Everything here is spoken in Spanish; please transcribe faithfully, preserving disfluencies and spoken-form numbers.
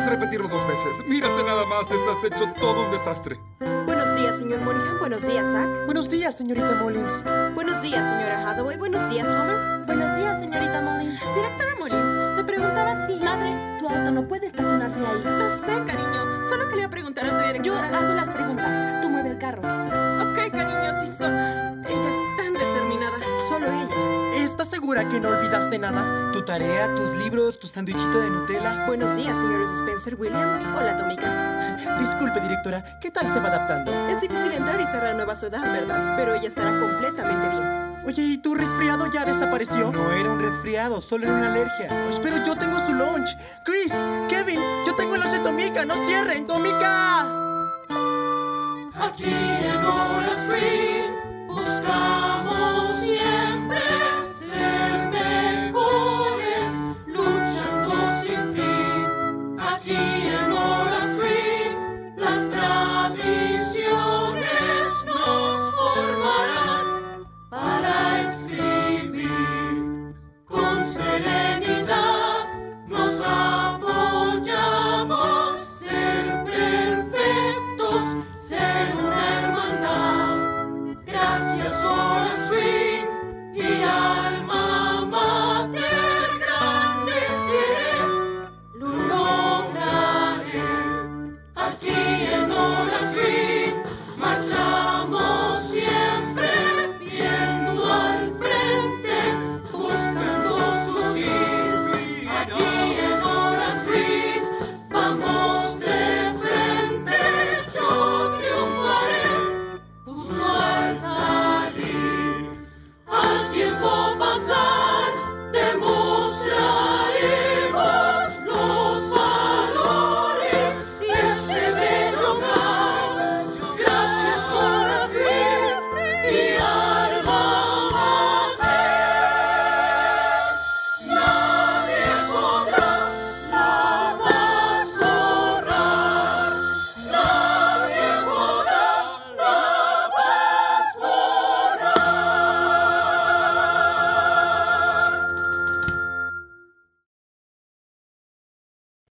puedes repetirlo dos veces. Mírate nada más, estás hecho todo un desastre. Buenos días, señor Monaghan. Buenos días, Zack. Buenos días, señorita Mullins. Buenos días, señora Hathaway. Buenos días, Homer. Buenos días, señorita Mullins. Directora Mullins, me preguntaba si... Madre, tu auto no puede estacionarse ahí. Lo sé, cariño. Solo quería preguntar a tu directora. Yo hago las preguntas. Tú mueve el carro. Ok, cariño, sí so... Ella es tan determinada. Solo ella. ¿Estás segura que no olvidaste nada? ¿Tu tarea, tus libros, tu sándwichito de Nutella? Buenos días, señores Spencer Williams. Hola, Tomica. Disculpe, directora. ¿Qué tal se va adaptando? Es difícil entrar y cerrar nueva ciudad, ¿verdad? Pero ella estará completamente bien. Oye, ¿y tu resfriado ya desapareció? No era un resfriado, solo era una alergia. Ay, pero yo tengo su lunch. Chris, Kevin, yo tengo el lunch de Tomica. ¡No cierren! ¡Tomica! Aquí en Aura Street buscamos siempre